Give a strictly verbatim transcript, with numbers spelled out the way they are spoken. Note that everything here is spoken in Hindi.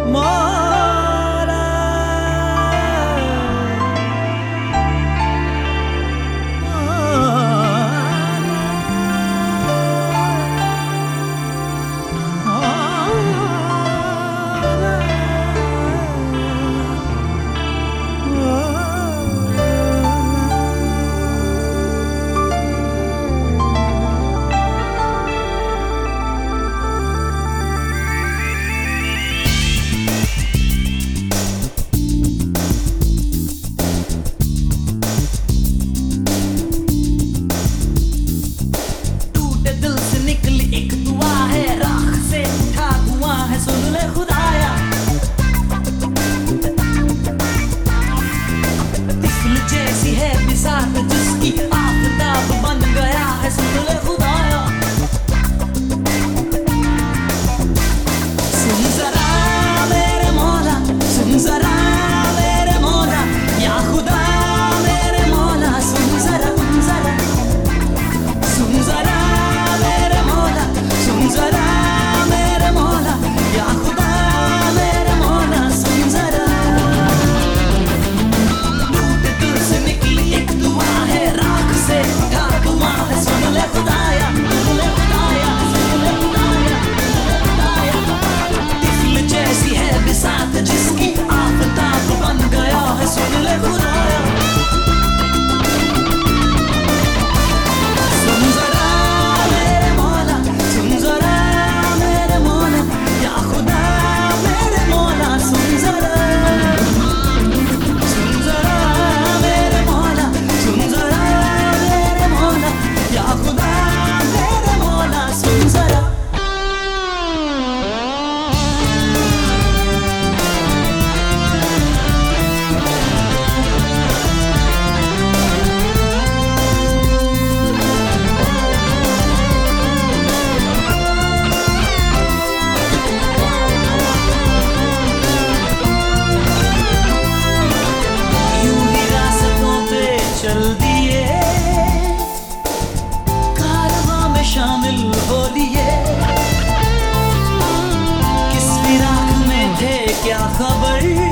मौला। जिसकी आफताब बन गया है, सुन ले खुदाया, सुन जरा मेरे मौला, सुन जरा मेरे मौला, या खुदा मेरे मौला, सुन जरा जरा सुन जरा मेरे मौला, सुन जरा मेरे मौला, या खुदा मेरे मौला, सुन जरा। टूटे दिल से निकली एक दुआ है, राख से उठा दुआ है, सुन ले खुदाया, सुन ले खुदाया, सुन ले खुदाया, खुदाया। तिफल जैसी है बिसात जिसकी आफताब बन गया है, सुन ले खुदाया, सुन जरा मेरे मौला, सुन जरा मेरे मौला, या खुदा मेरे मौला, सुन जरा, सुन जरा मेरे मौला, सुन जरा मेरे मौला, या खुदा मेरे मौला, सुन जरा। यूं ही रास्तों पे चल दिए, कारवां में शामिल हो लिए, किस फिराक में थे क्या खबर,